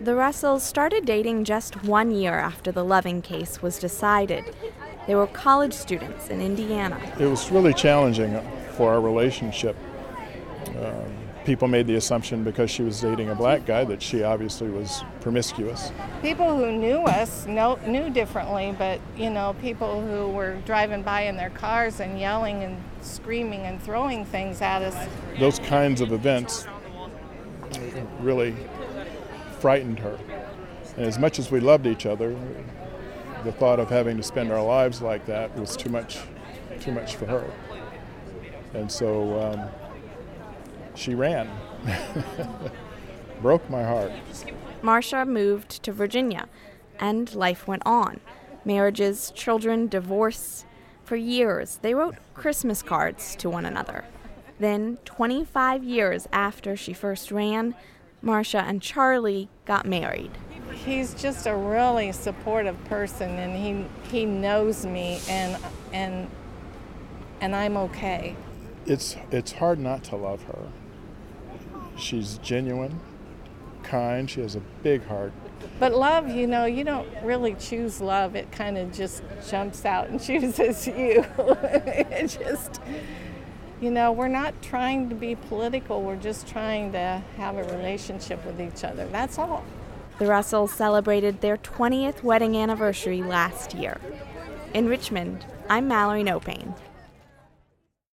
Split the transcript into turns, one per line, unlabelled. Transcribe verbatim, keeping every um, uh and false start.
The Russells started dating just one year after the Loving case was decided. They were college students in Indiana.
It was really challenging for our relationship. Um, people made the assumption because she was dating a black guy that she obviously was promiscuous.
People who knew us know, knew differently, but, you know, people who were driving by in their cars and yelling and screaming and throwing things at us.
Those kinds of events really frightened her. And as much as we loved each other, the thought of having to spend our lives like that was too much, too much for her. And so um, she ran. Broke my heart.
Marcia moved to Virginia, and life went on. Marriages, children, divorce. For years, they wrote Christmas cards to one another. Then, twenty-five years after she first ran, Marcia and Charlie got married.
He's just a really supportive person, and he he knows me, and and and I'm okay.
It's it's hard not to love her. She's genuine, kind. She has a big heart.
But love, you know, you don't really choose love. It kind of just jumps out and chooses you. It just, you know, we're not trying to be political. We're just trying to have a relationship with each other. That's all.
The Russells celebrated their twentieth wedding anniversary last year. In Richmond, I'm Mallory Nopane.